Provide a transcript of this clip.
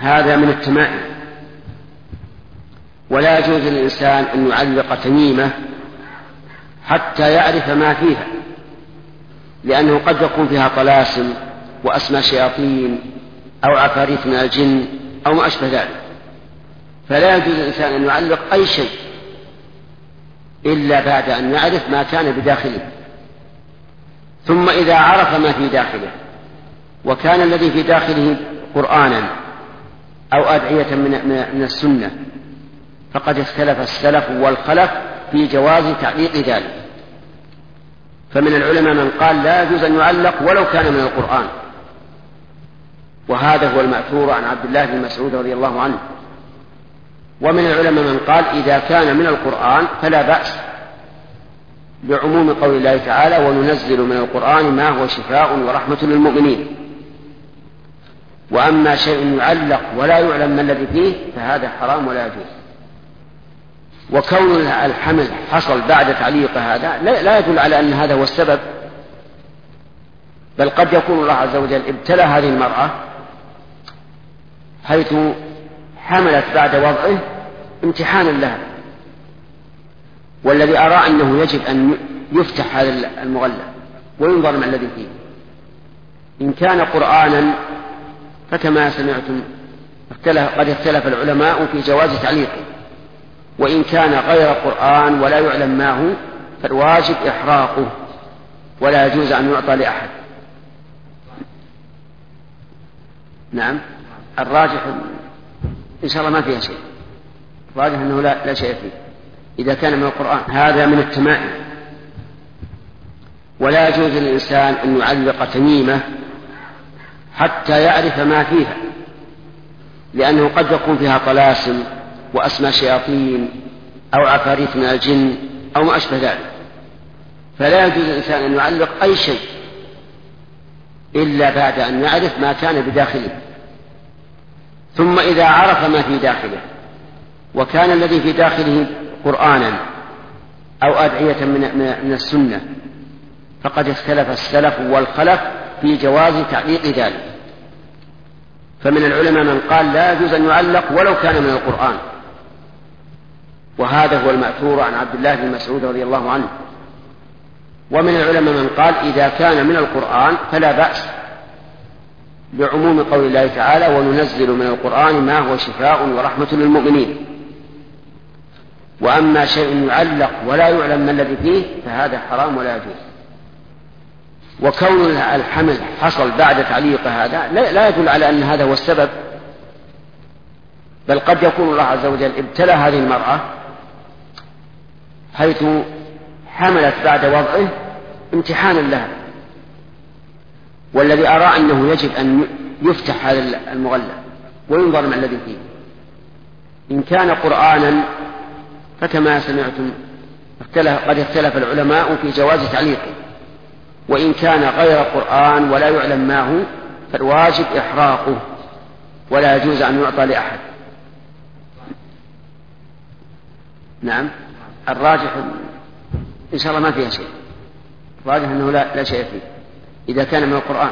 هذا من التمائم، ولا يجوز للإنسان أن يعلق تميمة حتى يعرف ما فيها، لأنه قد يكون فيها طلاسم وأسماء شياطين أو عفاريت من الجن أو ما أشبه ذلك، فلا يجوز للإنسان أن يعلق أي شيء إلا بعد أن يعرف ما كان بداخله. ثم إذا عرف ما في داخله وكان الذي في داخله قرآنا أو أدعية من السنة، فقد اختلف السلف والخلف في جواز تعليق ذلك. فمن العلماء من قال لا يجوز أن يعلق ولو كان من القرآن، وهذا هو المأثور عن عبد الله بن مسعود رضي الله عنه. ومن العلماء من قال إذا كان من القرآن فلا بأس، بعموم قول الله تعالى وننزل من القرآن ما هو شفاء ورحمة للمؤمنين. وأما شيء يعلق ولا يعلم ما الذي فيه فهذا حرام ولا يجوز. وكون الحمل حصل بعد تعليق هذا لا يدل على أن هذا هو السبب، بل قد يكون الله عز وجل ابتلى هذه المرأة حيث حملت بعد وضعه امتحانا لها، والذي أرى أنه يجب أن يفتح هذا المغلف وينظر ما الذي فيه. إن كان قرآنا فكما سمعتم قد اختلف العلماء في جواز تعليقه، وإن كان غير قرآن ولا يعلم ما هو فالواجب إحراقه ولا يجوز أن يعطى لأحد. نعم، الراجح إن شاء الله ما فيها شيء، الراجح أنه لا شيء فيه إذا كان من القرآن. هذا من التمائم، ولا يجوز للإنسان أن يعلق تميمة حتى يعرف ما فيها، لأنه قد يكون فيها طلاسم وأسماء شياطين أو عفاريت من الجن أو ما أشبه ذلك، فلا يجوز للإنسان أن يعلق أي شيء إلا بعد أن يعرف ما كان بداخله. ثم إذا عرف ما في داخله وكان الذي في داخله قرآنا أو أدعية من السنة، فقد اختلف السلف والخلف في جواز تعليق ذلك. فمن العلماء من قال لا يجوز أن يعلق ولو كان من القرآن، وهذا هو المأثور عن عبد الله بن مسعود رضي الله عنه. ومن العلماء من قال إذا كان من القرآن فلا بأس، بعموم قول الله تعالى وننزل من القرآن ما هو شفاء ورحمة للمؤمنين. وأما شيء يعلق ولا يعلم ما الذي فيه فهذا حرام ولا يجوز. وكون الحمل حصل بعد تعليق هذا لا يدل على أن هذا هو السبب، بل قد يكون الله عز وجل ابتلى هذه المرأة حيث حملت بعد وضعه امتحانا لها، والذي أرى أنه يجب أن يفتح هذا المغلف وينظر ما الذي فيه. إن كان قرآنا فكما سمعتم قد اختلف العلماء في جواز تعليقه، وإن كان غير قرآن ولا يعلم ما هو فالواجب إحراقه ولا يجوز أن يعطى لأحد. نعم، الراجح إن شاء الله ما فيها شيء، الراجح أنه لا شيء فيه إذا كان من القرآن.